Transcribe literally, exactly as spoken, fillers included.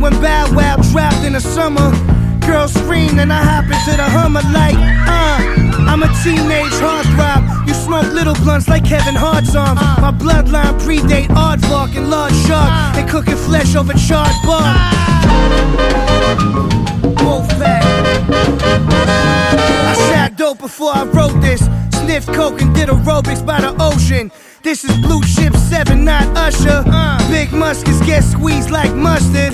when Bow Wow dropped in the summer. Girls screamed and I hop into the Hummer like, uh, I'm a teenage heartthrob. You smoke little blunts like Kevin Hart's arms. My bloodline predate aardvark and large shark. They cooking flesh over charred bark. Wolfpack. I shot dope before I wrote this. Sniffed coke and did aerobics by the ocean. This is Blue Chip seven, not Usher. Big muskets get squeezed like mustard.